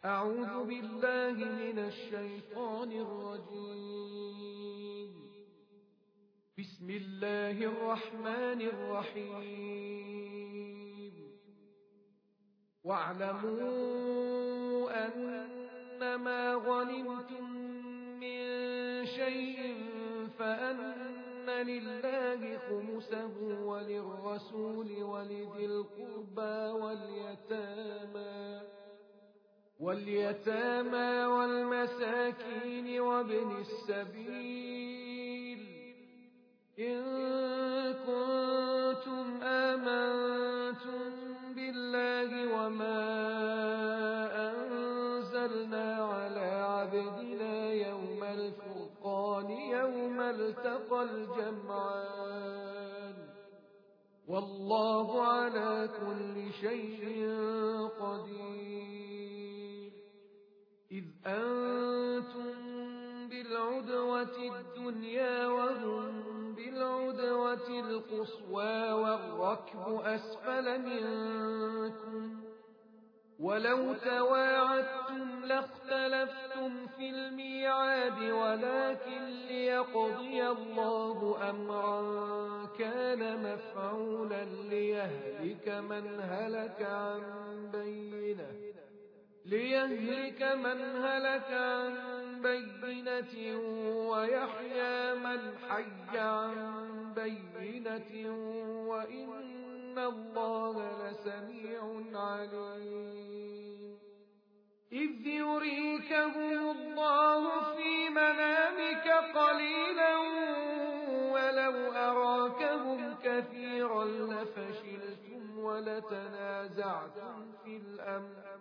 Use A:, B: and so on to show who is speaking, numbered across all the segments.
A: أعوذ بالله من الشيطان الرجيم. بسم الله الرحمن الرحيم. واعلموا أنما غنمتم من شيء فأن لله خمسه وللرسول ولذي القربى واليتامى والمساكين وابن السبيل إن كنتم آمنتم بالله وما أنزلنا على عبدنا يوم الفرقان يوم التقى الجمعان والله على كل شيء قدير. إذ أنتم بالعدوة الدنيا وهم بالعدوة القصوى والركب أسفل منكم ولو تواعدتم لاختلفتم في الميعاد ولكن ليقضي الله أمرا كان مفعولا ليهلك من هلك عن بينة ويحيى من حي عن بينة وإن الله لسميع عليم. إذ يريكهم الله في منامك قليلا ولو أراكهم كثيرا لفشلتم ولتنازعتم في الأمر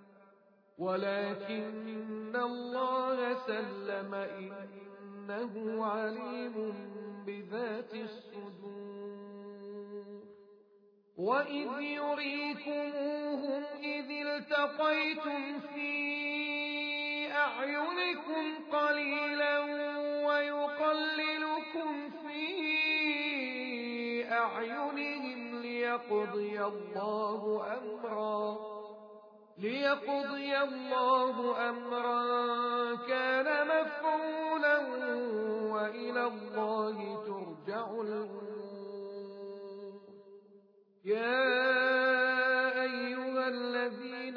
A: ولكن الله سلم إنه عليم بذات الصدور. وإذ يريكموهم إذ التقيتم في أعينكم قليلا ويقللكم في أعينهم ليقضي الله أمرا كان مفعولا وإلى الله ترجع الأمور. يا أيها الذين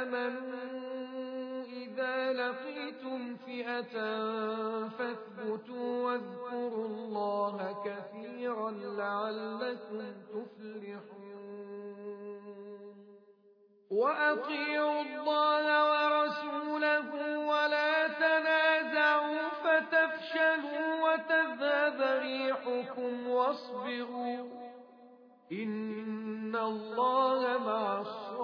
A: آمنوا إذا لقيتم فئة فاثبتوا واذكروا الله كثيرا لعلكم تفلحون. وأطيعوا الله ورسوله ولا تنازعوا فتفشلوا وتذهب ريحكم واصبروا إن الله مع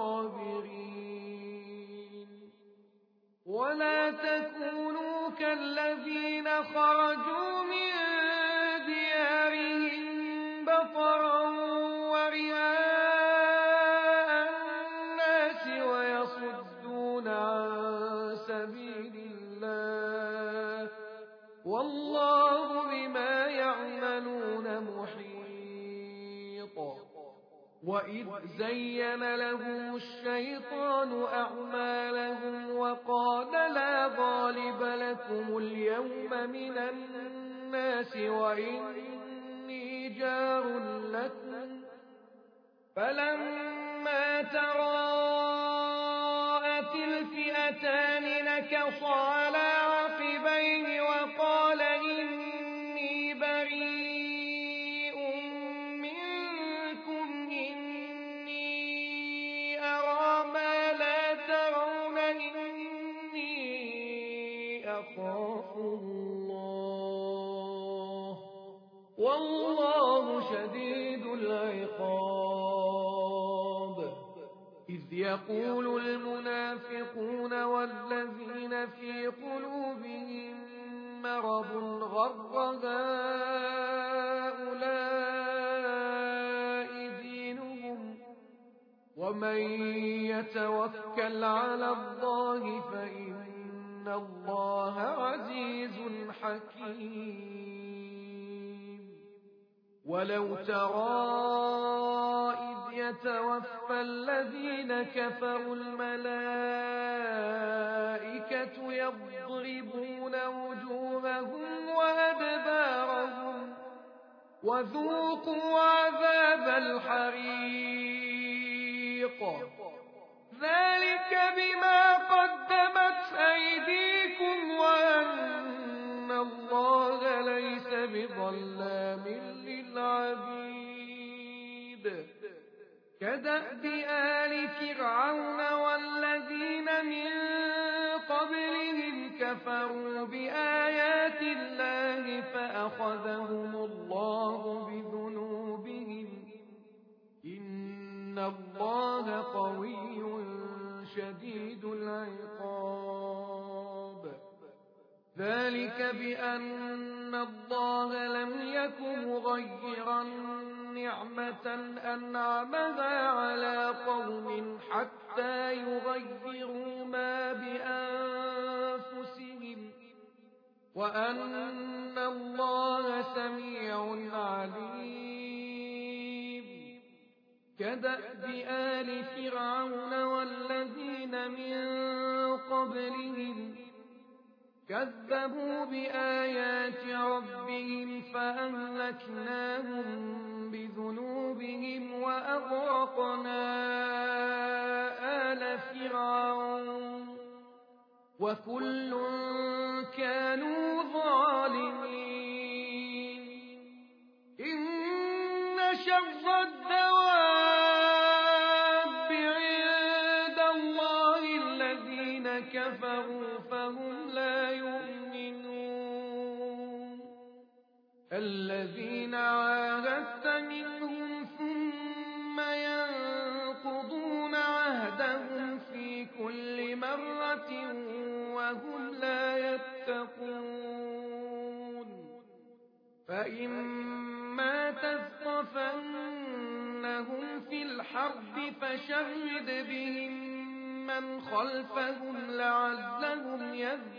A: الصابرين. ولا تكونوا كالذين خرجوا من ديارهم بطرا ورئاء الناس ويصدون عن سبيل الله والله بما يعملون محيط. وإذ زين لهم الشيطان أعمالهم وقال لا غالب لكم اليوم من الناس وإني جار لكم فلما تراءت الفئتان نكص على عقبيه وقال إني بريء منكم إني أرى ما لا ترون إني أخاف الله والله شديد العقاب. إذ يقول المنافقون والذين في قلوبهم مرض غر هؤلاء دينهم ومن يتوكل على الله فإن الله عزيز حكيم. ولو ترى إذ يتوفى الذين كفروا الملائكة الْمَلَائِكَةُ يَضْرِبُونَ وُجُوهَهُمْ وَأَدْبَارَهُمْ وَذُوقُوا عَذَابَ الْحَرِيقِ ذَلِكَ بِمَا قَدَّمَتْ أَيْدِيكُمْ وَأَنَّ اللَّهَ لَيْسَ بِظَلَّامٍ لِّلْعَبِيدِ كَدَأْبِ آلِ فِرْعَوْنَ وَالَّذِينَ مِن قَبْلِهِمْ كَفَرُوا بِآيَاتِ اللَّهِ فَأَخَذَهُمُ اللَّهُ بِذُنُوبِهِمْ إِنَّ اللَّهَ قَوِيٌّ شَدِيدُ الْعِقَابِ ذَلِكَ بِأَنَّ اللَّهَ لَمْ يَكُ مُغَيِّرًا نِّعْمَةً أَنْعَمَهَا عَلَىٰ قَوْمٍ حَتَّىٰ يُغَيِّرُوا مَا بِأَنفُسِهِمْ وَأَنَّ اللَّهَ سَمِيعٌ عَلِيمٌ كَدَأْبِ آلِ فِرْعَوْنَ وَالَّذِينَ مِن قَبْلِهِمْ كَذَّبُوا بِآيَاتِ رَبِّهِمْ فَأَهْلَكْنَاهُم بِذُنُوبِهِمْ وَأَغْرَقْنَا آلَ فِرْعَوْنَ وَكُلٌّ كَانُوا ظَالِمِينَ إِنَّ شَرَّ الدَّوَابِّ عِندَ اللَّهِ الَّذِينَ كَفَرُوا فَهُمْ لَا يُؤْمِنُونَ الَّذِينَ عَاهَدتَّ مِنْهُمْ ثُمَّ يَنقُضُونَ عَهْدَهُمْ فِي كُلِّ مَرَّةٍ وَهُمْ لا يَتَّقُونَ فَإِمَّا تَثْقَفَنَّهُمْ فِي الْحَرْبِ فَشَرِّدْ بِهِم مَّنْ خَلْفَهُمْ لَعَلَّهُمْ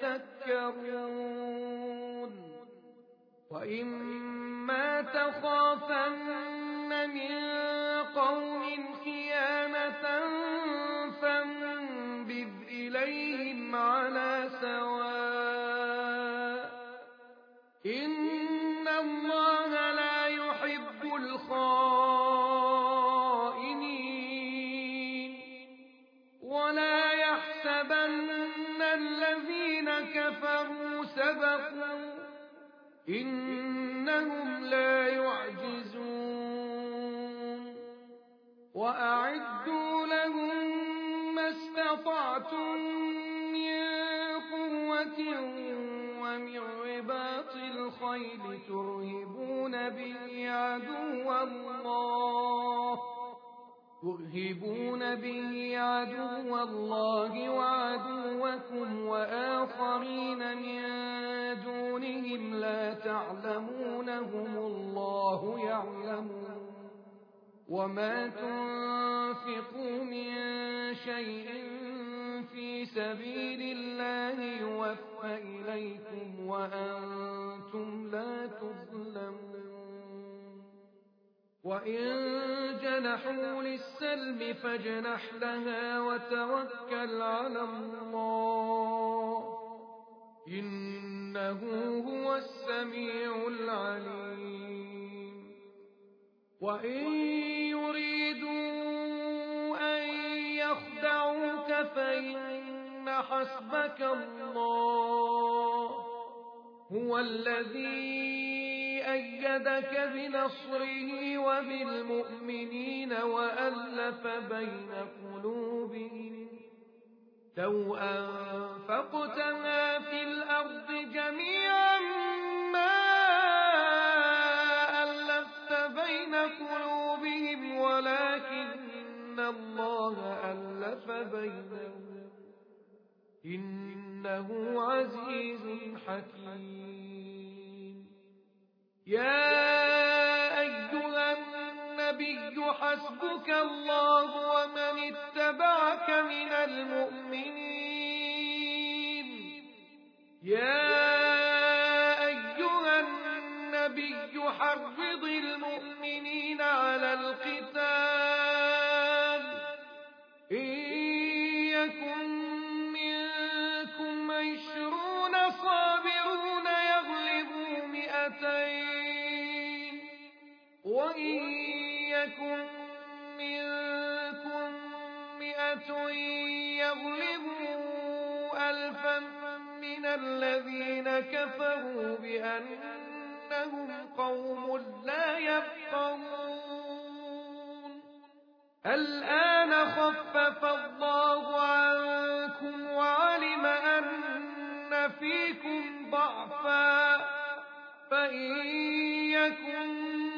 A: يَذَّكَّرُونَ وَإِمَّا تَخَافَنَّ مِن قَوْمٍ خِيَانَةً فَانبِذْ إِلَيْهِمْ عَلَىٰ سَوَاءٍ إِنَّ اللَّهَ لَا يُحِبُّ الْخَائِنِينَ وَلَا يَحْسَبَنَّ الَّذِينَ كَفَرُوا سَبَقُوا إِنَّهُمْ لَا يُعْجِزُونَ وَأَعِدُّوا لَهُم مَّا اسْتَطَعْتُم مِّن قُوَّةٍ وَمِن رِّبَاطِ الْخَيْلِ تُرْهِبُونَ بِهِ عَدُوَّ اللَّهِ وَعَدُوَّكُمْ وَآخَرِينَ مِن دُونِهِمْ لَا تَعْلَمُونَهُمُ اللَّهُ يَعْلَمُهُمْ وَمَا تُنفِقُوا مِن شَيْءٍ فِي سَبِيلِ اللَّهِ يُوَفَّ إِلَيْكُمْ وَأَنتُمْ لَا تُظْلَمُونَ وَإِن جَنَحُوا لِلسَّلْمِ فَاجْنَحْ لَهَا وَتَوَكَّلْ عَلَى اللَّهِ إِنَّهُ هُوَ السَّمِيعُ الْعَلِيمُ وَإِن يُرِيدُوا أَن يَخْدَعُوكَ فَإِنَّ حَسْبَكَ اللَّهُ هُوَ الَّذِي أَيَّدَكَ بِنَصْرِهِ وَبِالْمُؤْمِنِينَ وَأَلَّفَ بَيْنَ قُلُوبِهِمْ لَوْ أَنفَقْتَ مَا فِي الْأَرْضِ جَمِيعًا مَّا أَلَّفْتَ بَيْنَ قُلُوبِهِمْ وَلَٰكِنَّ اللَّهَ أَلَّفَ بَيْنَهُمْ إِنَّهُ عَزِيزٌ حَكِيمٌ يَا أَيُّهَا النَّبِيُّ حَسْبُكَ اللَّهُ وَمَنِ اتَّبَعَكَ مِنَ الْمُؤْمِنِينَ يَا أَيُّهَا النَّبِيُّ حَرِّضِ الْمُؤْمِنِينَ عَلَى الْقِتَالِ إِن يَكُن مِّنكُم مَّن من الذين كفروا بأنهم قوم لا يفقهون الآن خفف الله عنكم وعلم أن فيكم ضعفا فإن يكن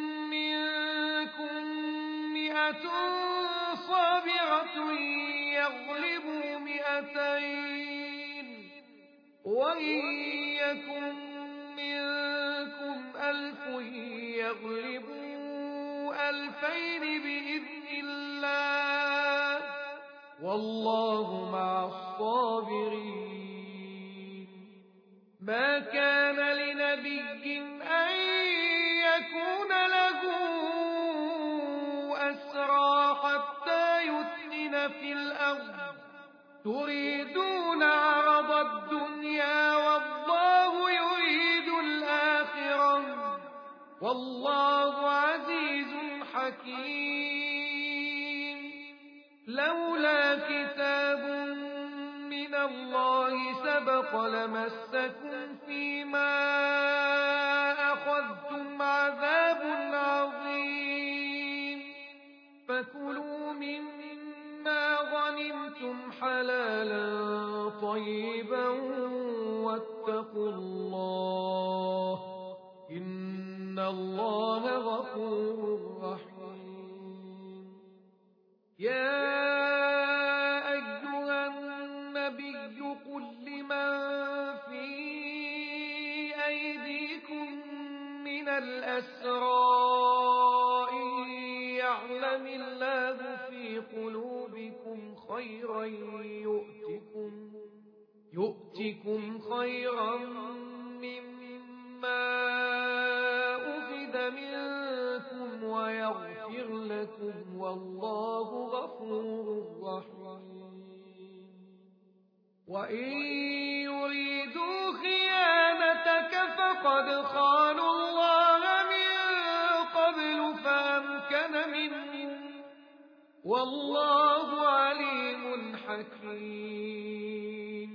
A: منكم 100 صابرة يغلبوا 200 وإن يكن منكم 1000 يغلبوا 2000 بإذن الله والله مع الصابرين ما كان لنبي أن يكون له أسرى حتى يثخن في الأرض تريدون عرض الدنيا والله يريد الآخرة والله عزيز حكيم لولا كتاب من الله سبق لمسكم فيما أخذتم عذاب عظيم فكلوا مما غنمتم حلالا طيبا واتقوا الله إن الله غفور رحيم يا أيها النبي قل لمن في أيديكم من الأسرى إن يعلم الله في قلوبكم خيرا يؤتكم خيرا مما أخذ منكم ويغفر لكم والله غفور رحيم وإن يريدوا خيانتك فقد خانوا الله من قبل فأمكن منهم والله عليم حكيم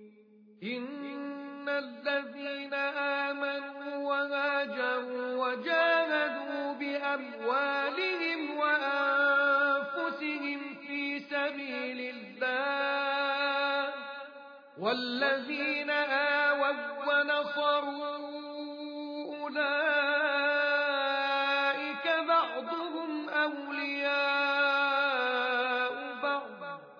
A: إن الذين آمنوا وهاجروا وجاهدوا بأموالهم وأنفسهم في سبيل الله والذين آووا ونصروا أولئك بعضهم أولياء بعض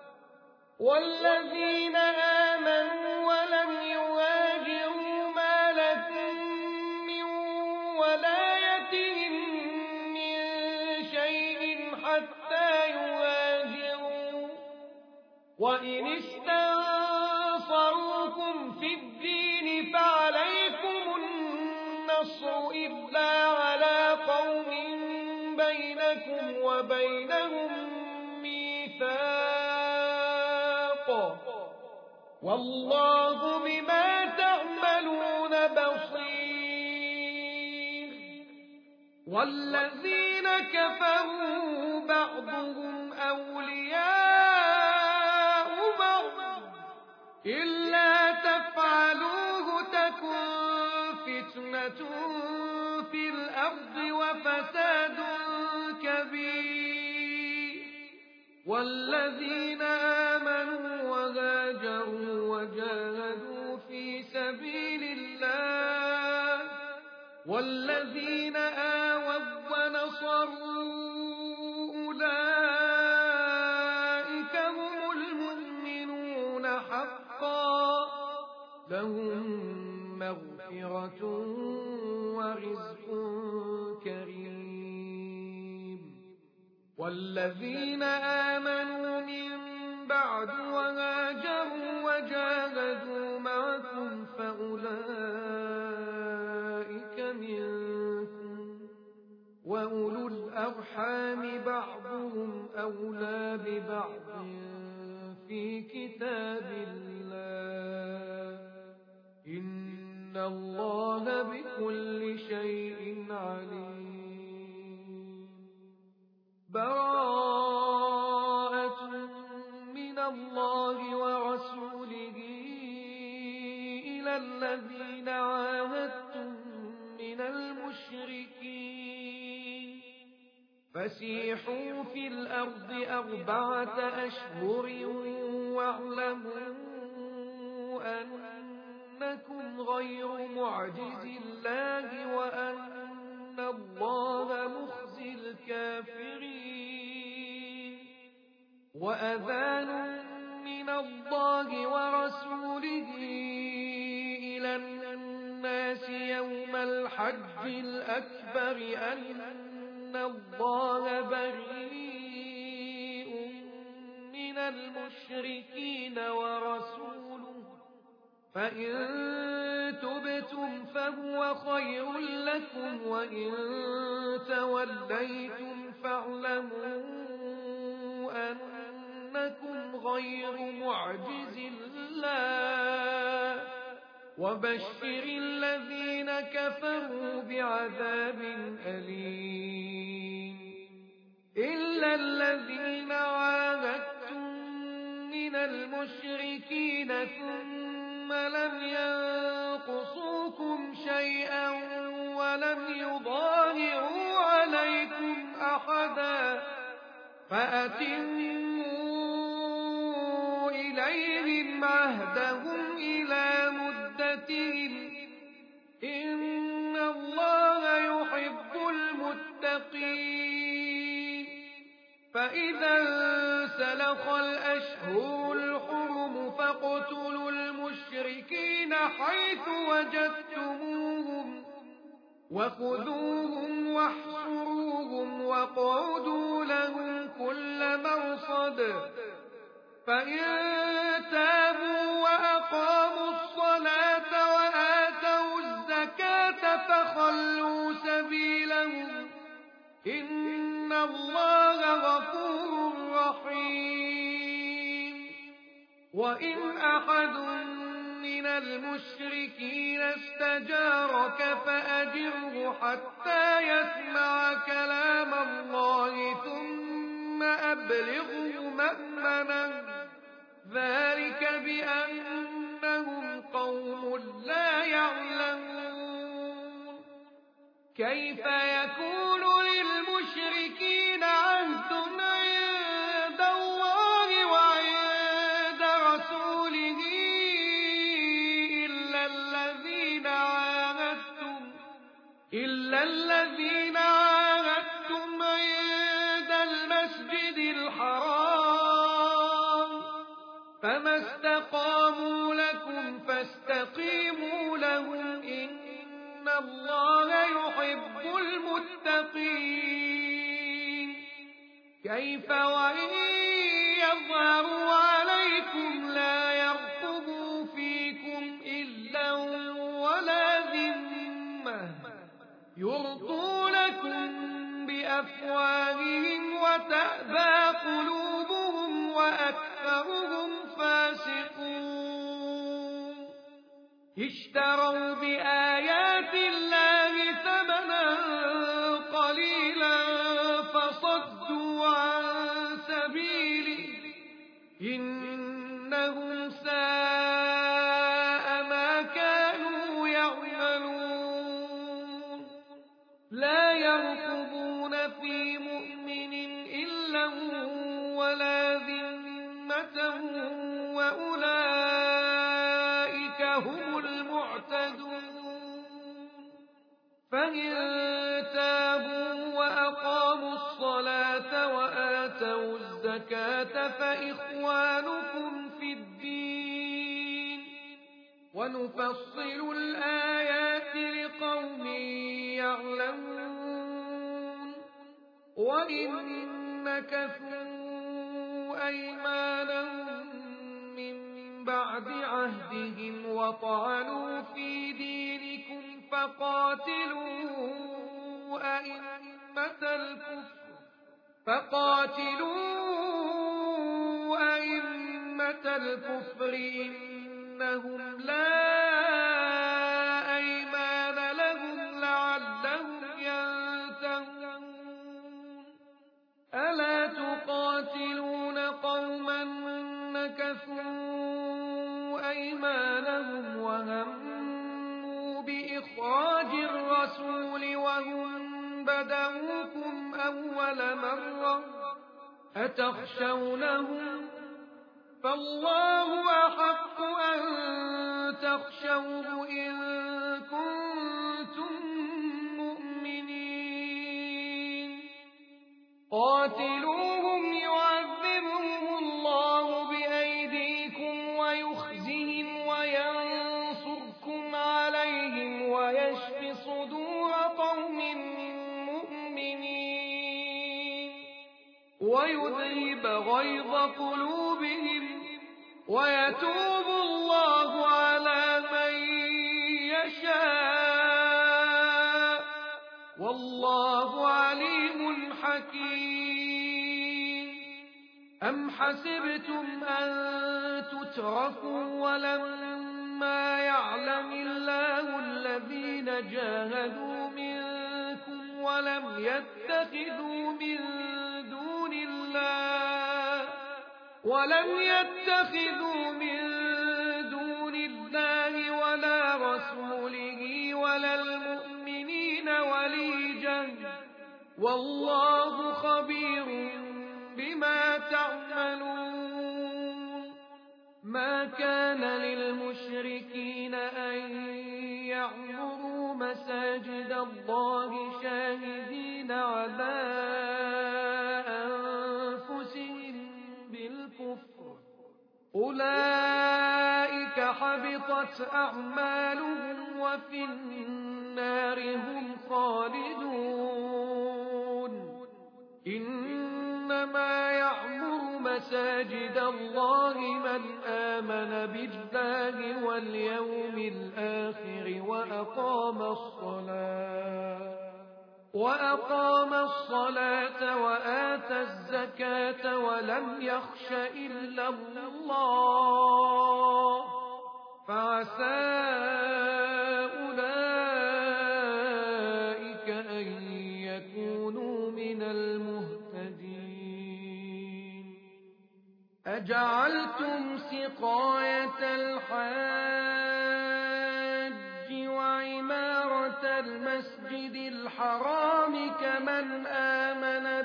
A: والذين آمنوا ولم يهاجروا ما لكم من ولايتهم من شيء حتى يهاجروا وإن استنصروكم في الدين فعليكم النصر إلا على قوم بينكم وبينهم ميثاق والله بما تعملون بصير والذين كفروا بعضهم أولياء بعض إلا تفعلوه تكن فتنة في الأرض وفساد كبير والذين آمنوا وهاجروا وجاهدوا في سبيل الله والذين آووا ونصروا أولئك هم المؤمنون حقا لهم مغفرة ورزق كريم والذين آمنوا من بعد وهاجروا وجاهدوا معكم فأولئك منكم وأولو الأرحام بعضهم أولى ببعض في كتاب الله إن الله بكل شيء عليم براءة من الله ورسوله إلا الذين عاهدتم من المشركين فسيحوا في الأرض 4 أشهر واعلموا أنكم غير معجز الله وأن الله مخزي الكافرين وأذان من الله ورسوله إلى الناس يوم الحج الأكبر أن الله بريء من المشركين ورسوله فإن تبتم فهو خير لكم وإن توليتم فاعلموا أنكم غير معجز الله وبشر الذين كفروا بعذاب أليم إلا الذين عاهدتم من المشركين ثم لم ينقصوكم شيئا ولم يظاهروا عليكم أحدا فأتموا إليهم عهدهم إلى مدتهم إن الله يحب المتقين فإذا انسلخ الأشهر الحرم فاقتلوا المشركين حيث وجدتموهم وخذوهم واحصروهم واقعدوا لهم كل مرصد فإن تابوا وأقاموا الصلاة وآتوا الزكاة فخلوا سبيلهم إن الله غفور رحيم وإن أحد من المشركين استجارك فأجره حتى يسمع كلام الله ثم أبلغه مأمنه ذلك بأنهم قوم لا يعلمون كيف يكون للمشركين عهد عند الله وعند رسوله إلا الذين عاهدتم عند المسجد الحرام فما استقاموا لكم فاستقيموا لهم إن الله يحب المتقين كيف وإن يظهروا عليكم لا يرقبوا فيكم إلا ولا ذمة يرضونكم بأفواههم وتأبى قلوبهم وأكثرهم فاسقون اشتروا بآيات الله ثمنا قليلا فصدوا عن سبيله إنهم ساء ما كانوا يعملون لا يرقبون في مؤمن إلا ولا ذمة وأولئك هم المعتدون فإن تابوا وأقاموا الصلاة وآتوا الزكاة فإخوانكم في الدين ونفصل الآيات لقوم يعلمون وإن نكثوا أيمانهم من بعد عهدهم وطعنوا في دينكم فقاتلوا أئمة الكفر إنهم لا أيمان لهم لعلهم ينتهون ألا تقاتلون قوما نكثوا أيمانهم وهموا بإخراج الرسول وهم بدؤوكم أول مرة أتخشونهم فالله أحق أن تخشوه إن كنتم مؤمنين قاتلوهم يعذبهم الله بأيديكم ويخزهم وينصركم عليهم ويشف صدور قوم مؤمنين ويذهب غيظ قلوبهم ويتوب الله على من يشاء والله عليم حكيم أم حسبتم أن تتركوا ولما يعلم الله الذين جاهدوا منكم ولم يتخذوا من دون الله ولا رسوله ولا المؤمنين وليجا والله خبير بما تعملون ما كان للمشركين أن يعمروا مساجد الله شاهدين على أنفسهم بالكفر أولئك حبطت أعمالهم وفي النار هم خالدون إنما يعمر مساجد الله من آمن بالله واليوم الآخر وأقام الصلاة وآتى الزكاة ولم يخش إلا الله فعسى أولئك أن يكونوا من المهتدين أجعلتم سقاية الحاج وعمارة المسجد الحرام كمن آمن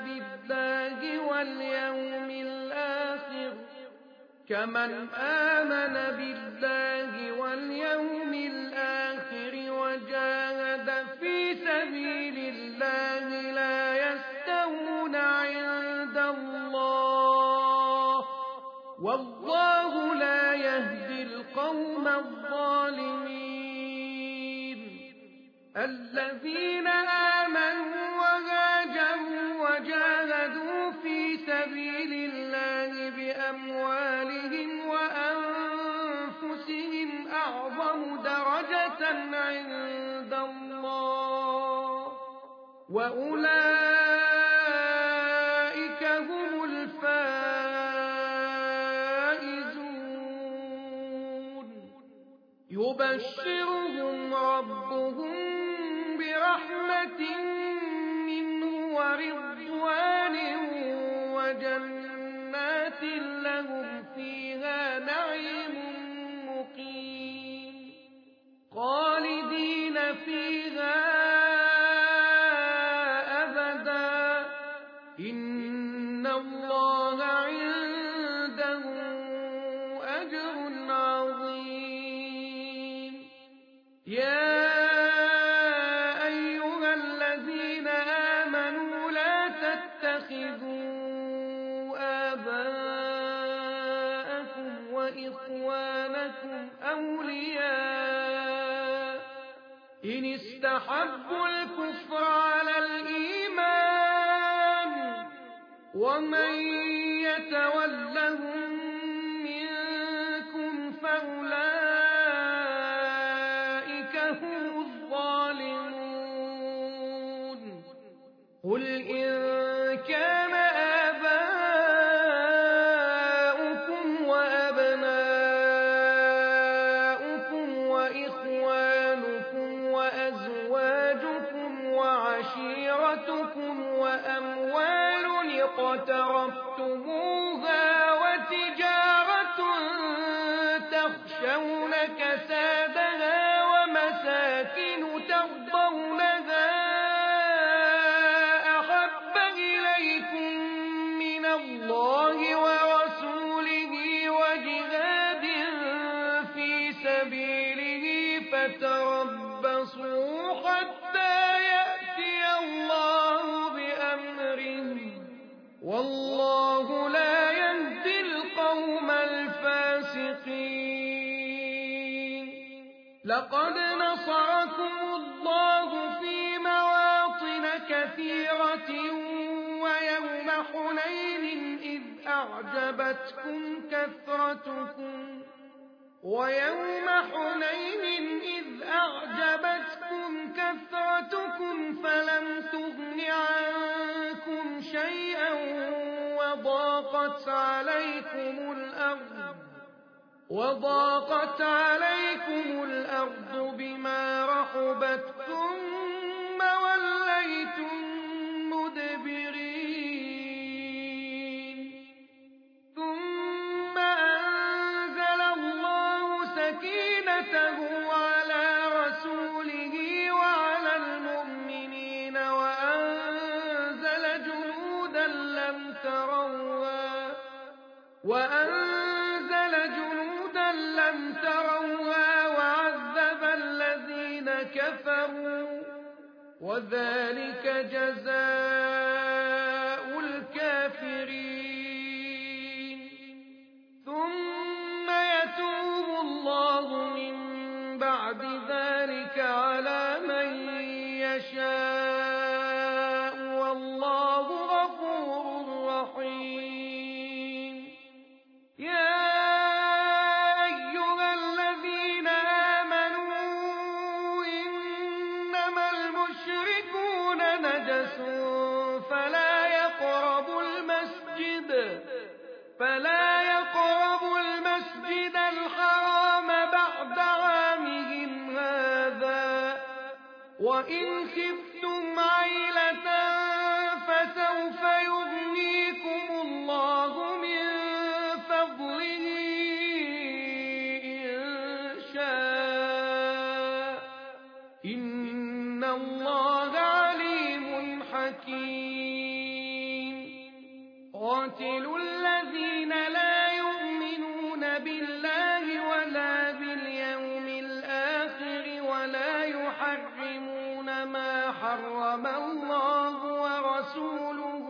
A: بالله واليوم الآخر وجاهد في سبيل الله لا يستوون عند الله والله لا يهدي القوم الظالمين الذين آمنوا وهاجروا وجاهدوا في سبيل الله بأموالهم وأنفسهم أعظم درجة عند الله وأولئك هم الفائزون يبشرهم ربهم برحمة منه ورضوان وجنات لهم فيها نعيم مقيم خالدين فيها أبدا إن الله عنده أجر عظيم يا أيها الذين آمنوا لا تتخذوا آباءكم وإخوانكم أولياء إن استحبوا الكفر على الإيمان ومن يتولهم منكم فأولئك هم الظالمون قل إن كان آباؤكم وأبناؤكم وإخوانكم وأزواجكم وعشيرتكم وأموال اقترفتموها وتجارة تخشون تخشون كسادها ومساكن ترضونها أحب إليكم من الله ورسوله وجهاد في سبيله فتربصوا حتى يأتي الله بأمره والله لا يهدي القوم الفاسقين. لقد نصركم الله في مواطن كثيرة ويوم حنين إذ أعجبتكم كثرتكم فلم تغن عنكم شيئا وضاقت عليكم الأرض بما رحبت ثم وليتم مدبرين ثم أنزل الله سكينته على رسوله وعلى المؤمنين وأنزل جنودا لم تروها وعذب الذين كفروا وذلك جزاء الكافرين. ثم يتوب الله من بعد ذلك على من يشاء والله غفور رحيم. يا أيها الذين آمنوا إنما المشركون نجس فلا يقربوا المسجد الحرام بعد عامهم هذا وإن خفتم عيلة فسوف يغنيكم الله من فضله إن شاء إن الله عليم حكيم. قاتلوا الذين لا يؤمنون بالله ولا باليوم الآخر ولا يحرمون ما حرم الله ورسوله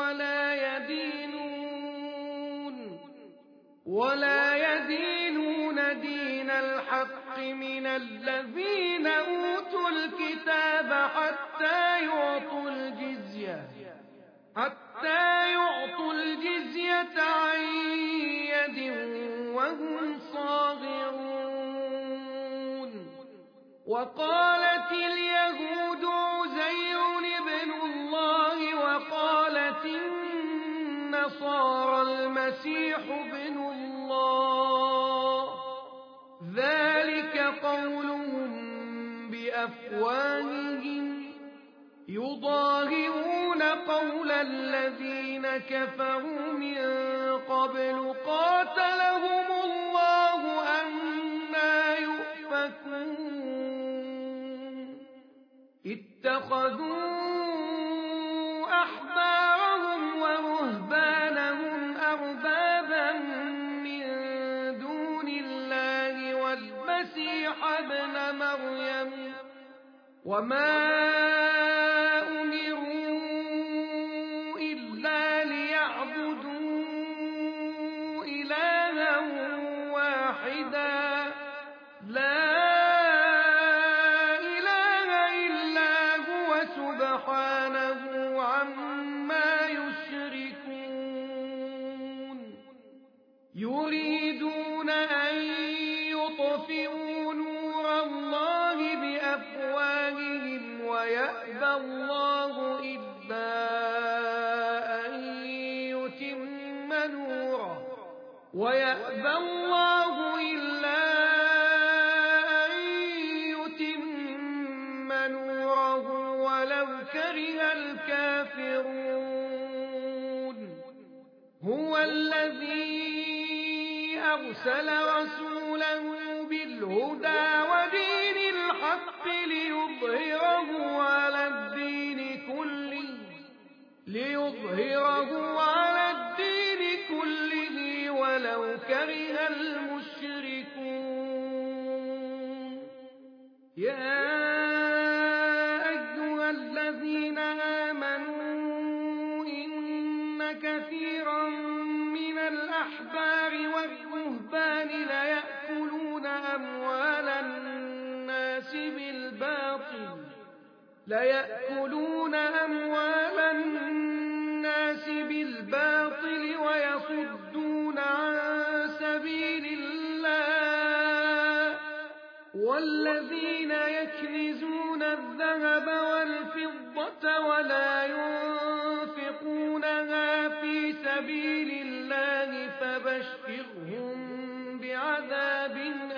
A: ولا يدينون دين الحق من الذين أوتوا الكتاب حتى يعطوا الجزية عن يد وهم صاغرون. وقالت اليهود عزير ابن الله وقالت النصارى المسيح ابن الله ذلك قولهم بأفواههم يضاهئون قول الذين كفروا من قبل قاتلهم الله أنى يؤفكون. اتخذوا أحبارهم ورهبانهم أربابا من دون الله والمسيح ابن مريم وما أمروا إلا ليعبدوا إلها واحدا لا إله إلا هو سبحانه عما يشركون. يريدون أن يطفئوا نور الله بأفواههم ويأبى الله إلا أن يتم نوره ولو كره الكافرون. هو الذي أرسل رسوله بالهدى ودين الحق ليظهره على الدين كله ولو كره المشركون. يا أيها الذين آمنوا إن كثيرا من الأحبار والرهبان ليأكلون أموال الناس بالباطل ويصدون عن سبيل الله. والذين يكنزون الذهب والفضة ولا ينفقونها في سبيل الله فبشرهم بعذاب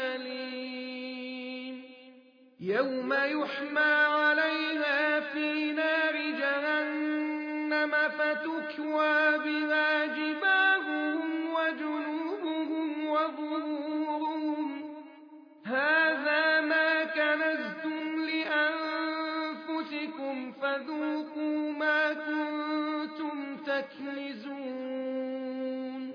A: أليم. يوم يحمى عليها في نار جهنم فتكوى بها جباههم وجنوبهم وظهورهم هذا ما كنزتم لأنفسكم فذوقوا ما كنتم تكنزون.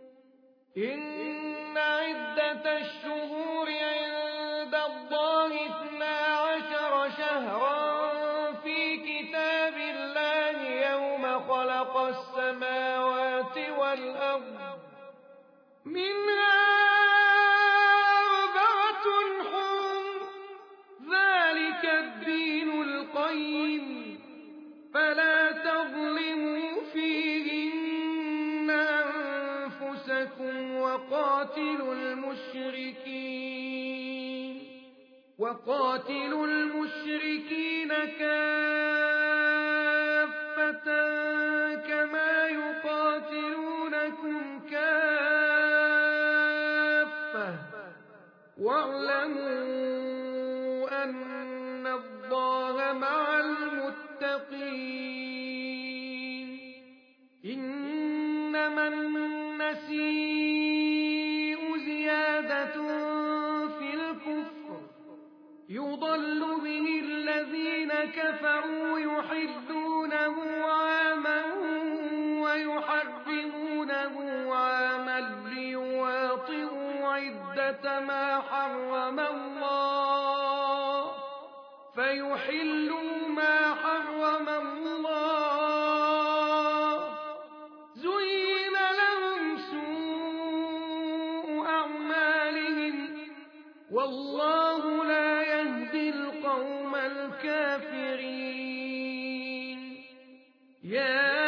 A: إن عدة الشهور عند الله 12 شهرا في كتاب الله يوم خلق السماوات والأرض منها 4 حرم ذلك الدين القيم فلا تظلموا فيهن أنفسكم وقاتلوا المشركين كافة كما يقاتلونكم كافة واعلموا أن الله مع المتقين. إنما النسيء زيادة في الكفر يضل به الذين كفروا يحلونه عاما ويحرمونه عاما ليواطئوا عدة ما حرم الله فيحلوا ما حرم الله. زين لهم سوء أعمالهم والله لا يهدي القوم الكافرين. يا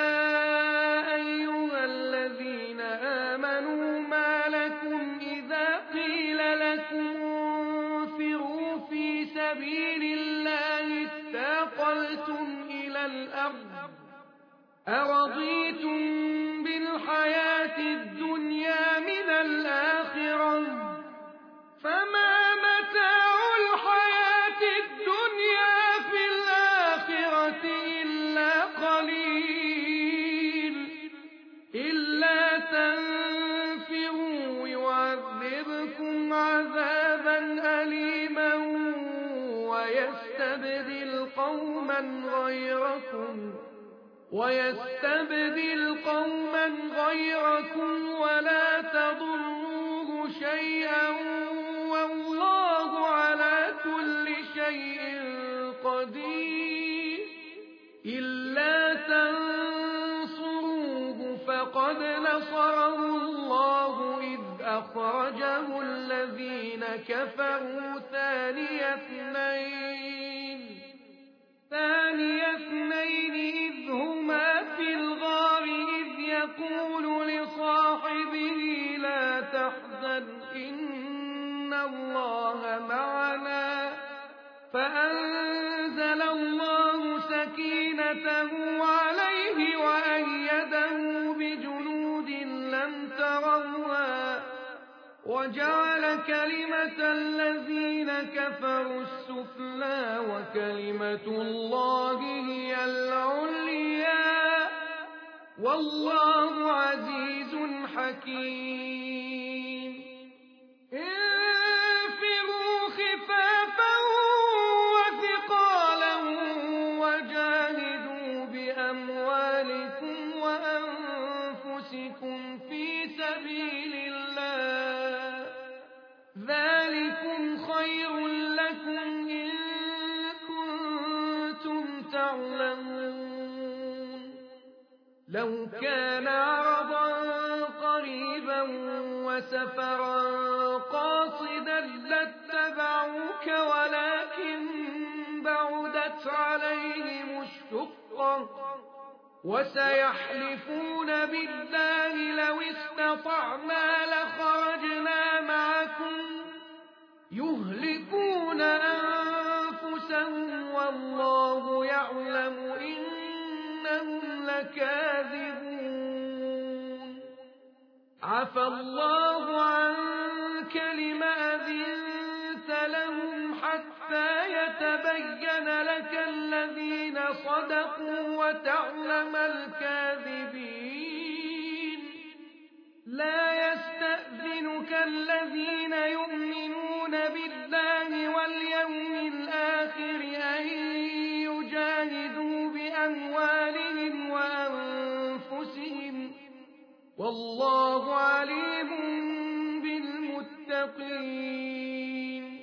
A: أيها الذين آمنوا ما لكم إذا قيل لكم انفروا في سبيل الله اثاقلتم إلى الأرض أرضيتم بالحياة الدنيا من الآخرة فما متاع الحياة الدنيا في الآخرة إلا قليل. إلا تنفروا يعذبكم عذابا أليما ويستبدل قوما غيركم ولا تضروه شيئا والله على كل شيء قدير. إلا تنصروه فقد نصره الله إذ أخرجه الذين كفروا ثاني اثنين إذ هما في الغار إذ يقول لصاحبه لا تحزن إن الله معنا فأنزل الله سكينته عليه وأيده بجنود لم تروها وجعل كلمة الذين كفروا السفلى وكلمة الله هي العليا والله عزيز حكيم. ذلكم خير لكم إن كنتم تعلمون لو كان عرضا قريبا وسفرا قاصدا لاتبعوك ولكن بعدت عليهم الشقة وسيحلفون بالله لو استطعنا لخرجنا معكم يهلكون أنفسهم والله يعلم إنهم لكاذبون عفى الله عنك لم أذنت لهم حتى يتبين لك الذين صدقوا وتعلم الكاذبين لا يستأذنك الذين يؤمنون بالله واليوم الآخر أن يجاهدوا بأموالهم وأنفسهم والله عليم بالمتقين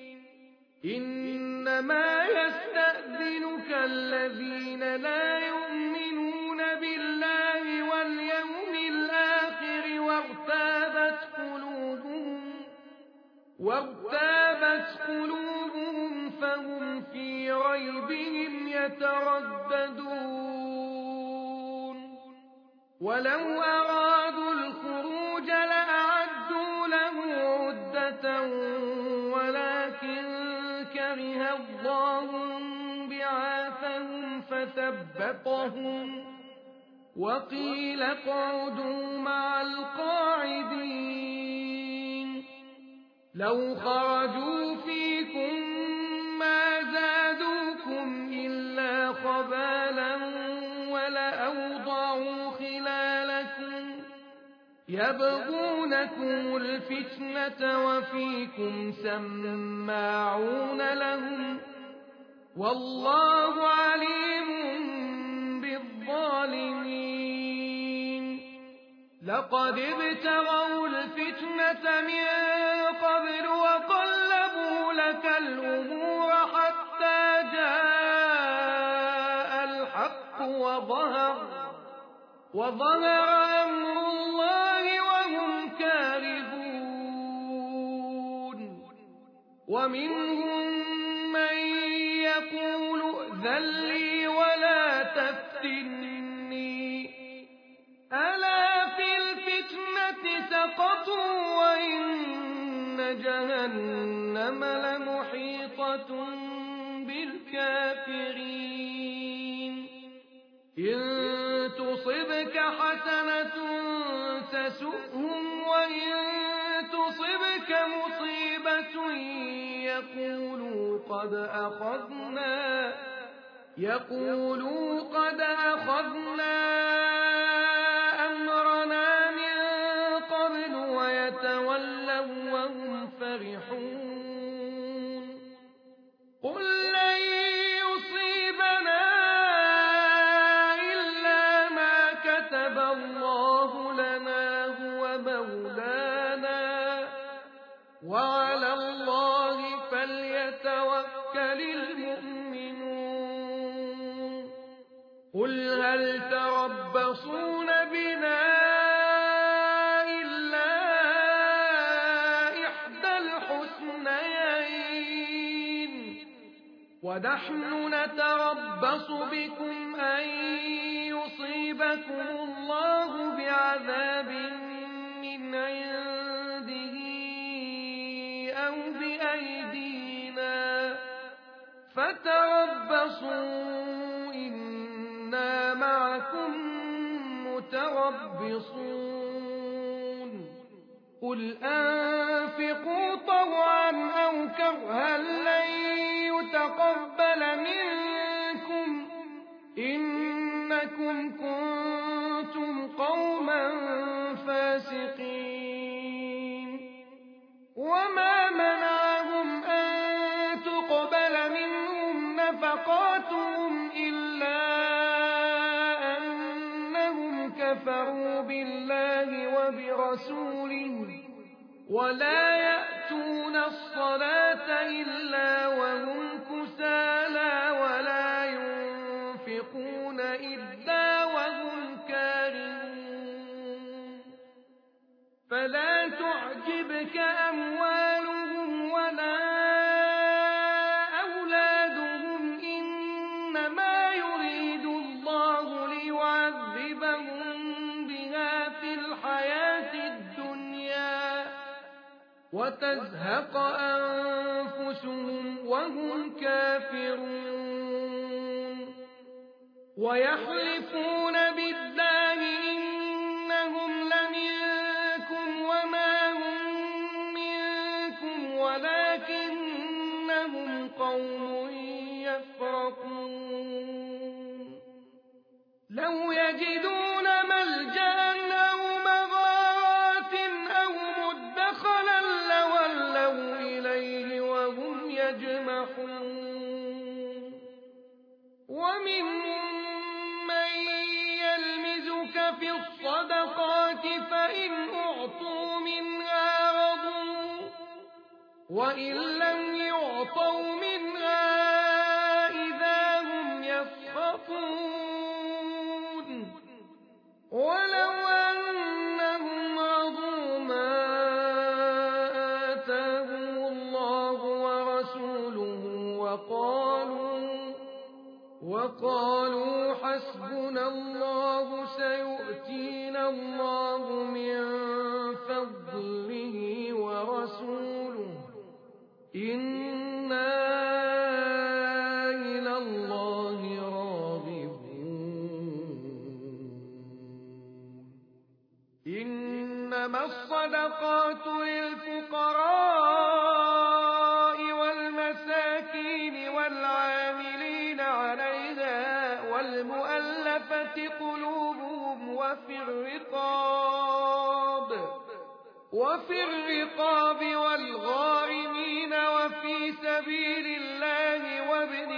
A: إنما يستأذنك الذين لا يؤمنون بالله واليوم الآخر وارتابت قلوبهم فهم في ريبهم يترددون ولو أرادوا الخروج لأعدوا له عدة ولكن كره الله بعاثهم فثبطهم وقيل اقعدوا مع القاعدين لو خرجوا فيكم ما زادوكم إلا خبالا ولأوضعوا خلالكم يبغونكم الفتنة وفيكم سماعون لهم والله عليم بالظالمين لقد ابتغوا الفتنة من قبل وقلبوا لك الأمور حتى جاء الحق وظهر أمر الله وهم كارهون ومنهم من يقول ائذن لي ولا تفتني ألا في الفتنة سقطوا وإن جهنم لمحيطة بالكافرين إن تصبك حسنة تسؤهم وإن تصبك مصيبة يقولوا قد أخذنا أمرنا من قبل ويتولوا وهم فرحون قل لن يصيبنا إلا ما كتب الله لنا هو مولانا وعلى الله فليتوكل المؤمنون قل هل تربصون بنا إلا إحدى الحسنيين ونحن نتربص بكم أن يصيبكم الله بعذاب من عنده أو بأيدينا فتربصوا إنا معكم متربصون قل أنفقوا طوعا أو كرها لن يتقبل منكم إنكم كنتم قوما فاسقين وما منعهم أن تقبل منهم نفقاتهم إلا أنهم كفروا بالله وبرسوله ولا يأتون يأتون الصلاة إلا وهم كسالى ولا ينفقون إلا وهم كارهون فلا تعجبك أموالهم ولا أولادهم إنما يريد الله ليعذبهم بها في الحياة الدنيا وتزهق أنفسهم وهم كافرون ويحلفون بالله إنهم لمنكم وما هم منكم ولكنهم قوم يفرقون لو يجدون ملجأ أو مغارات أو مدخلا لولوا إليه وهم يجمحون ومنهم من يلمزك في الصدقات فإن أعطوا منها رضوا وإن لم يعطوا منها إذا هم يسخطون ولو أنهم رضوا ما آتاهم الله ورسوله وقالوا حسبنا الله سيؤتينا الله من فضله ورسوله إنا إلى الله راغبون إنما الصدقات للفقراء والمساكين والعاملين عليها والمؤلفة قلوبهم وفي الرقاب والغارمين وفي سبيل الله وابن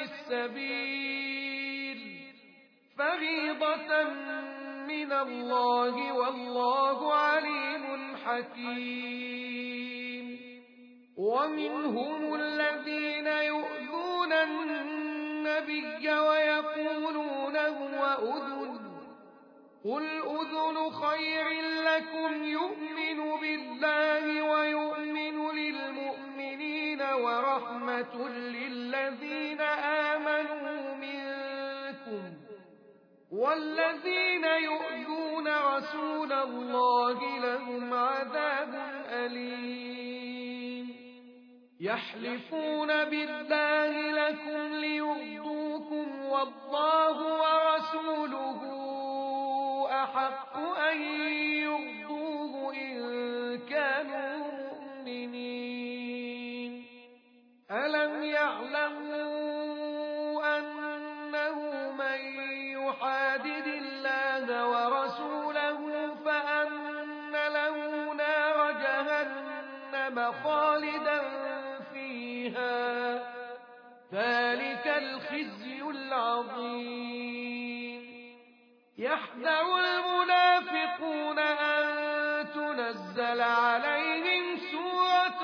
A: السبيل فريضة من الله والله عليم حكيم ومنهم الذين يؤذون النبي ويقولون هو أذن قل أذن خير لكم يؤمن بالله ويؤمن للمؤمنين ورحمة للذين آمنوا منكم والذين يؤذون رسول الله لهم عذاب أليم يحلفون بالله لكم ليرضوكم والله ورسوله أحق أن يرضوه إن كانوا مؤمنين ألم يعلموا أنه من يحادد الله ورسوله فأن له نار جهنم خالدا فيها ذلك الخزي العظيم يحذر المنافقون أن تنزل عليهم سورة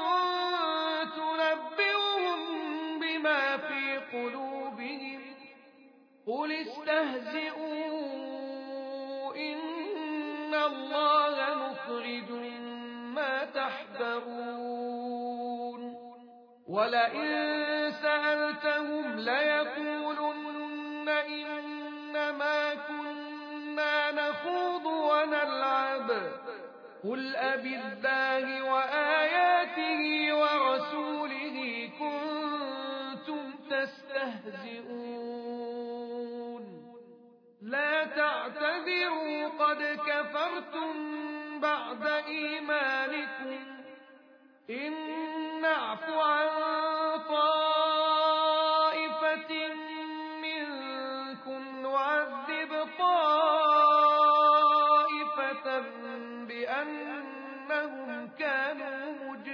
A: تنبئهم بما في قلوبهم قل استهزئوا إن الله مخرج ما تحذرون ولئن سألتهم ليقولن إنما كنا نخوض ونلعب قل أبالله وآياته ورسوله كنتم تستهزئون لا تعتذروا قد كفرتم بعد إيمانكم إن نعف عن طائفة منكم نعذب طائفة بأنهم كانوا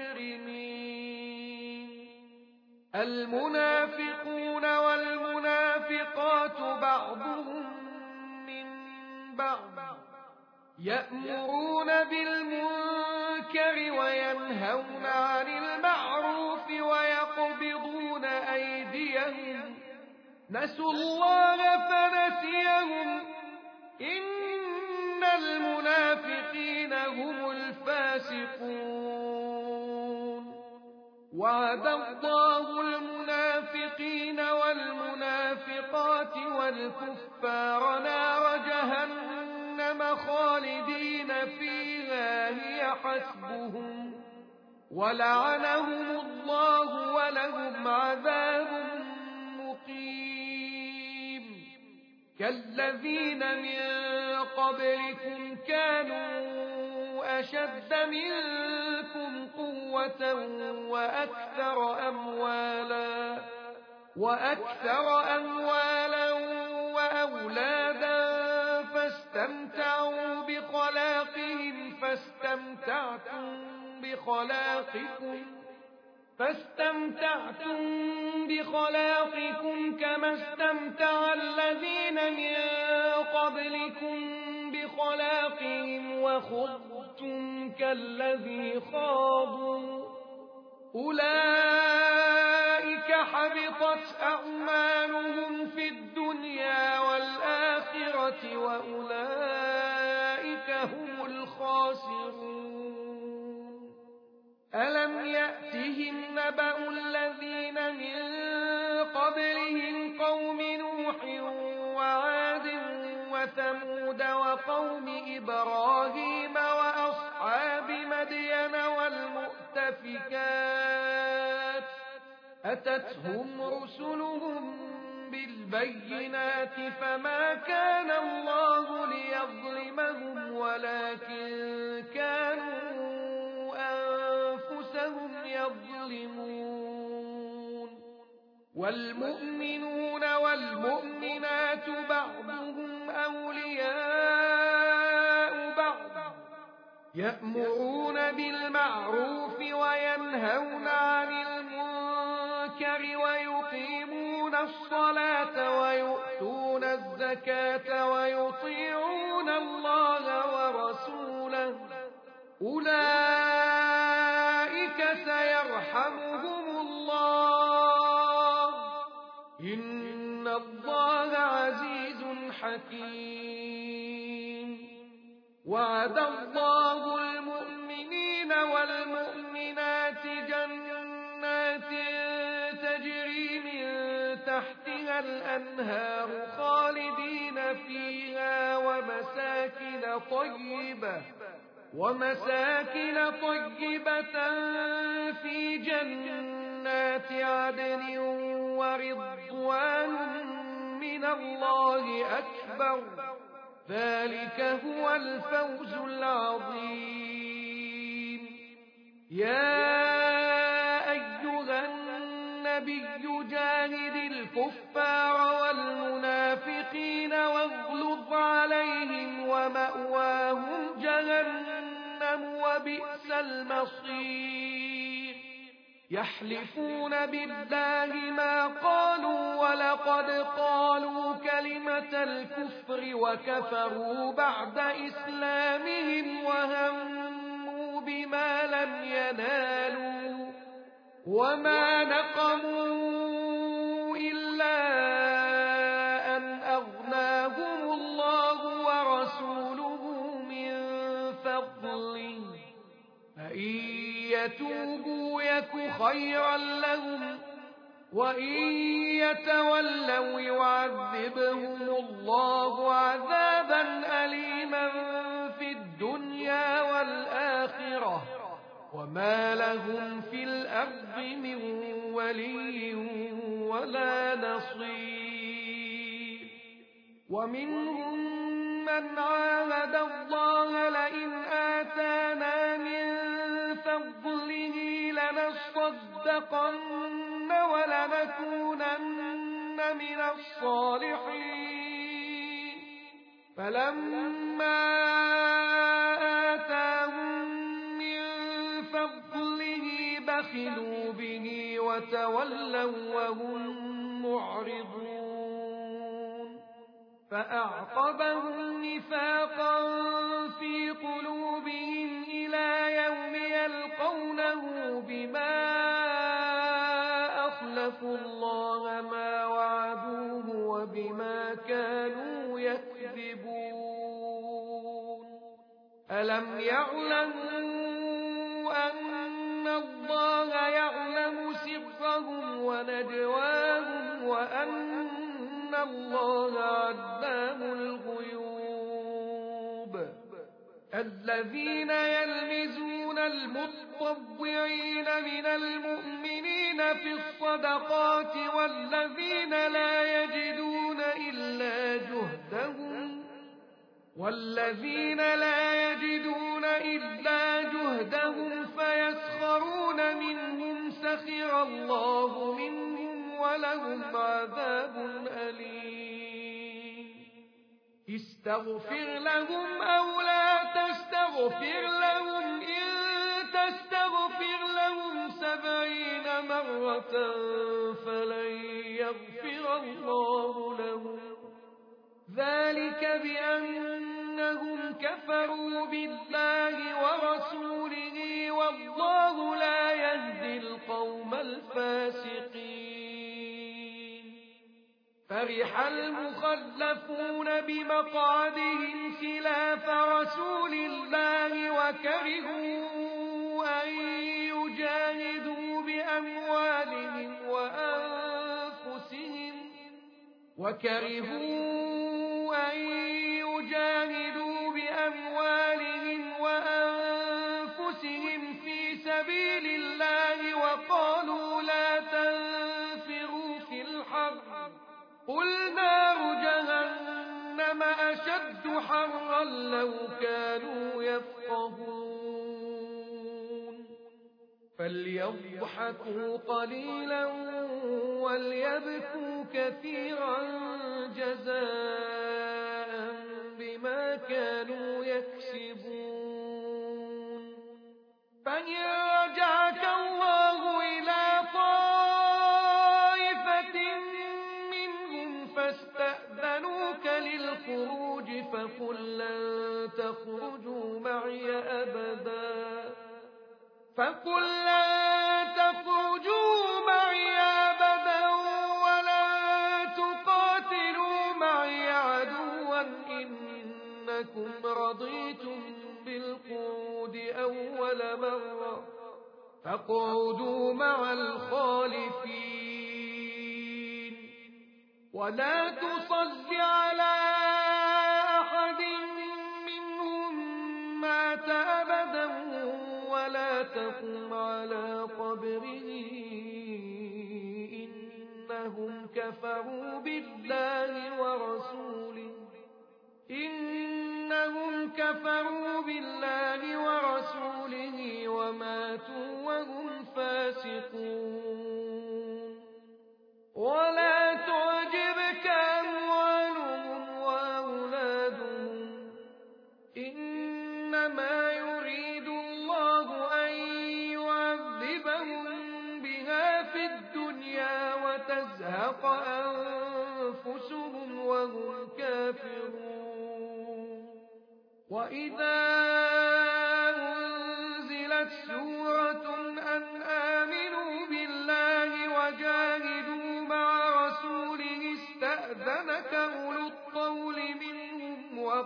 A: مجرمين المنافقون والمنافقات بعضهم من بعض يأمرون بالمنكر وينهون عن المعروف نسوا الله فنسيهم إن المنافقين هم الفاسقون وعد الله المنافقين والمنافقات والكفار نار جهنم خالدين فيها هي حسبهم ولعنهم الله ولهم عذاب مقيم كالذين من قبلكم كانوا أشد منكم قوة وأكثر أموالا وأولادا فاستمتعتم بخلاقكم كما استمتع الذين من قبلكم بخلاقهم وخضتم كالذي خاضوا أولئك حبطت أعمالهم في الدنيا والآخرة وأولئك هم الخاسرون ألم يأتهم نبأ الذين من قبلهم قوم نوح وعاد وثمود وقوم إبراهيم وأصحاب مدين والمؤتفكات أتتهم رسلهم بالبينات فما كان الله ليظلمهم ولكن كانوا أنفسهم يظلمون والمؤمنون والمؤمنات بعضهم أولياء بعض يأمرون بالمعروف وينهون عن المنكر ويقيمون الصلاة ويؤتون الزكاة ويطيعون الله ورسوله أولئك سيرحمهم الله إن الله عزيز حكيم وعد الله المؤمنين والمؤمنات جنات تجري من تحتها الأنهار خالدين فيها ومساكن طيبة في جنات عدن ورضوان من الله أكبر ذلك هو الفوز العظيم يا أيها النبي جاهد الكفار والمنافقين واغلظ عليهم ومأواهم جهنم وبئس المصير يحلفون بالله ما قالوا ولقد قالوا كلمة الكفر وكفروا بعد إسلامهم وهموا بما لم ينالوا وما نقموا إلا أن أغناهم الله ورسوله من فضله فإن يتوبوا يك خيرا لهم وإن يتولوا يعذبهم الله عذابا أليما في الدنيا والآخرة وما لهم في الأرض من ولي ولا نصير ومنهم من عاهد الله لئن آتانا من فضله لنصدقن ولنكونن من الصالحين فلما آتاهم من فضله بخلوا به وتولوا وهم معرضون فأعقبهم نفاقا في قلوبهم إلى يوم يلقونه بما أخلفوا وأخلفوا الله ما وعدوه وبما كانوا يكذبون ألم يعلموا أن الله يعلم سرهم ونجواهم وأن الله علام الغيوب الذين يلمزون المطوعين من المؤمنين في الصدقات والذين لا يجدون إلا جهدهم فيسخرون منهم سخر الله منهم ولهم عذاب أليم استغفر لهم أو لا تستغفر لهم إن تستغفر لهم 70 مرة فلن يغفر الله لهم ذلك بأنهم كفروا بالله ورسوله والله لا يهدي القوم الفاسقين فرح المخلفون بمقعدهم خلاف رسول الله وكرهوا أن يجاهدوا بأموالهم وأنفسهم في سبيل الله وقالوا لا تنفروا في الحر قل نار جهنم أشد حرا لو كانوا يفقهون فليضحكوا قليلا وليبكوا كثيرا جزاء بما كانوا يكسبون فإن رجعك الله إلى طائفة منهم فاستأذنوك للخروج فقل لن تخرجوا معي أبدا ولن تقاتلوا معي عدوا إنكم رضيتم بالقعود أول مرة فاقعدوا مع الخالفين ولا تصل على أحد منهم مات أبدا ولا تقم على قبره إنهم كفروا بالله ورسوله وماتوا وهم فاسقون ولا تعجبك أموالهم وأولادهم إنما يريد الله أن يعذبهم بها في الدنيا وتزهق أنفسهم وهم كافرون وإذا أنزلت سورة أن آمنوا بالله وجاهدوا مع رسوله استأذنك أولو الطول منهم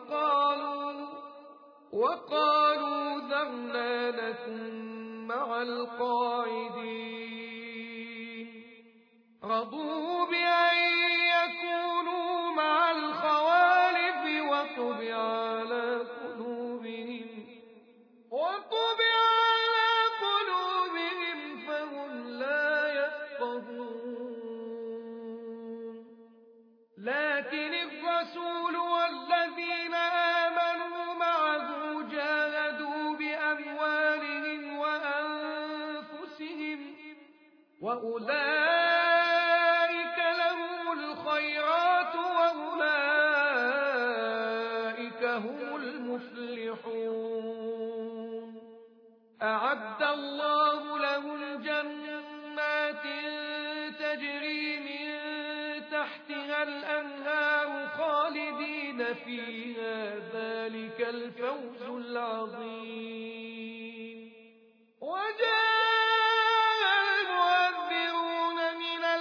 A: وقالوا ذرنا لكم مع القاعدين رضوا بأن يكونوا مع الخوالف وطبع على قلوبهم فهم لا يفقهون لكن الرسول والذين آمنوا معه جاهدوا بأموالهم وأنفسهم وأولئك لهم الخيرات وأولئك هم المفلحون أعد الله لهم جنات تجري من تحتها الأنهار خالدين فيها ذلك الفوز العظيم وجاء المؤذرون من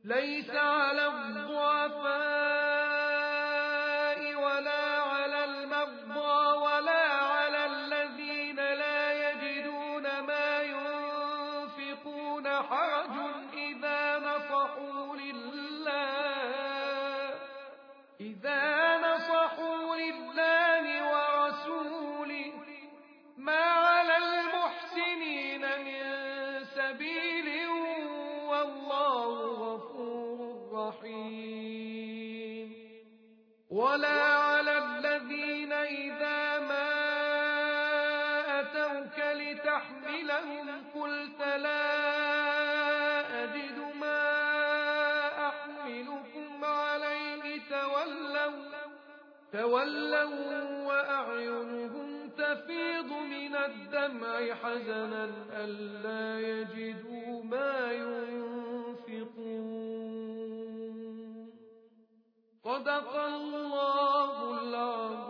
A: ليس على الضعفاء ولا على المرضى ولا على الذين لا يجدون ما ينفقون حرج إذا نصحوا لله ورسوله ما على المحسنين من سبيل والله غفور رحيم ولا على الذين إذا ما أتوك لتحملهم قلت لا أجد ما أحملكم عليه تولوا وأعينهم تفيض من الدمع حزنا ألا يجدوا ما ينفقون صدق الله العظيم.